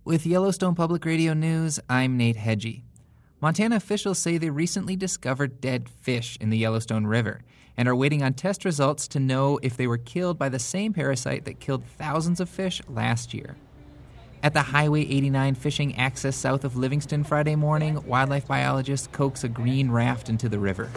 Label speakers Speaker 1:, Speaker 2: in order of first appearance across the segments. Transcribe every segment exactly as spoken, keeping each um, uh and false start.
Speaker 1: With Yellowstone Public Radio News, I'm Nate Hedgie. Montana officials say they recently discovered dead fish in the Yellowstone River and are waiting on test results to know if they were killed by the same parasite that killed thousands of fish last year. At the Highway eighty-nine fishing access south of Livingston Friday morning, wildlife biologists coax a green raft into the river.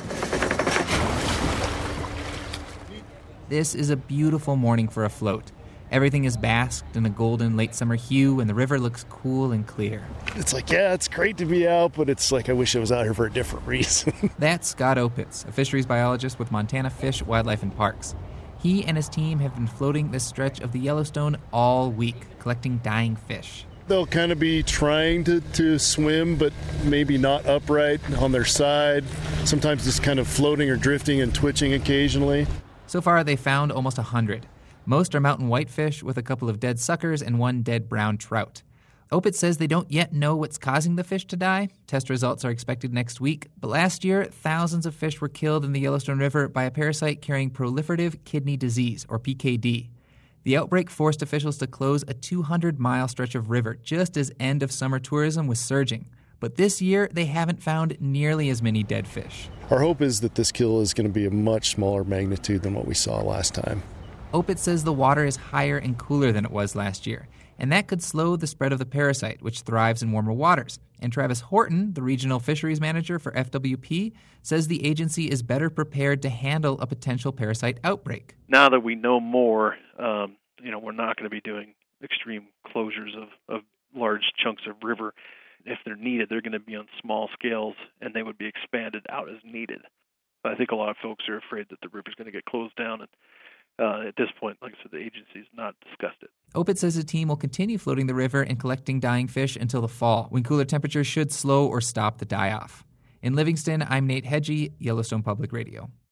Speaker 1: This is a beautiful morning for a float. Everything is basked in a golden late summer hue, and the river looks cool and clear.
Speaker 2: It's like, yeah, it's great to be out, but it's like I wish I was out here for a different reason.
Speaker 1: That's Scott Opitz, a fisheries biologist with Montana Fish, Wildlife, and Parks. He and his team have been floating this stretch of the Yellowstone all week, collecting dying fish.
Speaker 2: They'll kind of be trying to, to swim, but maybe not upright on their side. Sometimes just kind of floating or drifting and twitching occasionally.
Speaker 1: So far, they found almost one hundred. Most are mountain whitefish, with a couple of dead suckers and one dead brown trout. Opitz says they don't yet know what's causing the fish to die. Test results are expected next week. But last year, thousands of fish were killed in the Yellowstone River by a parasite carrying proliferative kidney disease, or P K D. The outbreak forced officials to close a two hundred mile stretch of river just as end-of-summer tourism was surging. But this year, they haven't found nearly as many dead fish.
Speaker 2: Our hope is that this kill is going to be a much smaller magnitude than what we saw last time.
Speaker 1: Opitz says the water is higher and cooler than it was last year, and that could slow the spread of the parasite, which thrives in warmer waters. And Travis Horton, the regional fisheries manager for F W P, says the agency is better prepared to handle a potential parasite outbreak.
Speaker 3: Now that we know more, um, you know, we're not going to be doing extreme closures of, of large chunks of river. If they're needed, they're going to be on small scales, and they would be expanded out as needed. But I think a lot of folks are afraid that the river's going to get closed down, and Uh, at this point, like I said, the agency's not discussed it.
Speaker 1: Opitz says the team will continue floating the river and collecting dying fish until the fall, when cooler temperatures should slow or stop the die-off. In Livingston, I'm Nate Hedgie, Yellowstone Public Radio.